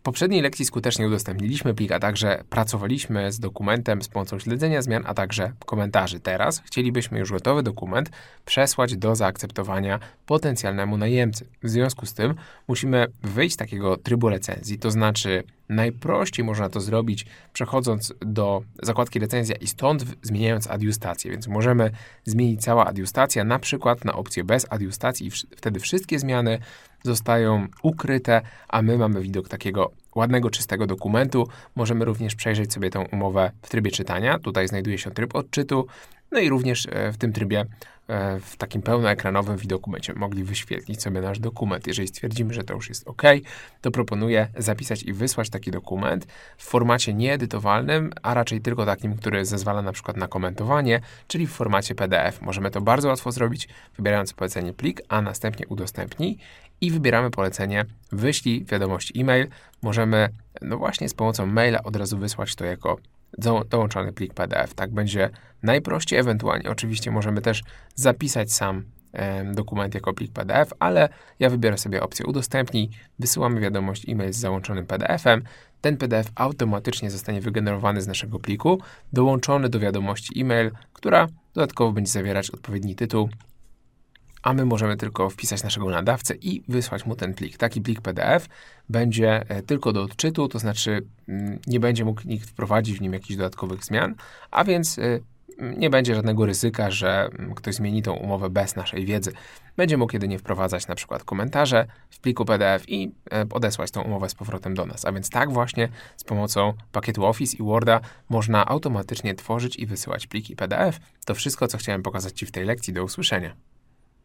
W poprzedniej lekcji skutecznie udostępniliśmy plik, a także pracowaliśmy z dokumentem z pomocą śledzenia zmian, a także komentarzy. Teraz chcielibyśmy już gotowy dokument przesłać do zaakceptowania potencjalnemu najemcy. W związku z tym musimy wyjść z takiego trybu recenzji, to znaczy najprościej można to zrobić przechodząc do zakładki recenzja i stąd zmieniając adiustację, więc możemy zmienić całą adiustację na przykład na opcję bez adiustacji i wtedy wszystkie zmiany zostają ukryte, a my mamy widok takiego ładnego, czystego dokumentu. Możemy również przejrzeć sobie tę umowę w trybie czytania. Tutaj znajduje się tryb odczytu. No i również w tym trybie, w takim pełnoekranowym widoku będziemy mogli wyświetlić sobie nasz dokument. Jeżeli stwierdzimy, że to już jest OK, to proponuję zapisać i wysłać taki dokument w formacie nieedytowalnym, a raczej tylko takim, który zezwala na przykład na komentowanie, czyli w formacie PDF. Możemy to bardzo łatwo zrobić, wybierając polecenie plik, a następnie udostępnij i wybieramy polecenie wyślij wiadomość e-mail. Możemy właśnie z pomocą maila od razu wysłać to jako dołączony plik PDF. Tak będzie najprościej, ewentualnie oczywiście możemy też zapisać sam dokument jako plik PDF, ale ja wybiorę sobie opcję udostępnij, wysyłamy wiadomość e-mail z załączonym PDF-em, ten PDF automatycznie zostanie wygenerowany z naszego pliku, dołączony do wiadomości e-mail, która dodatkowo będzie zawierać odpowiedni tytuł, a my możemy tylko wpisać naszego nadawcę i wysłać mu ten plik. Taki plik PDF będzie tylko do odczytu, to znaczy nie będzie mógł nikt wprowadzić w nim jakichś dodatkowych zmian, a więc nie będzie żadnego ryzyka, że ktoś zmieni tą umowę bez naszej wiedzy. Będzie mógł jedynie wprowadzać na przykład komentarze w pliku PDF i odesłać tą umowę z powrotem do nas. A więc tak właśnie z pomocą pakietu Office i Worda można automatycznie tworzyć i wysyłać pliki PDF. To wszystko, co chciałem pokazać Ci w tej lekcji. Do usłyszenia.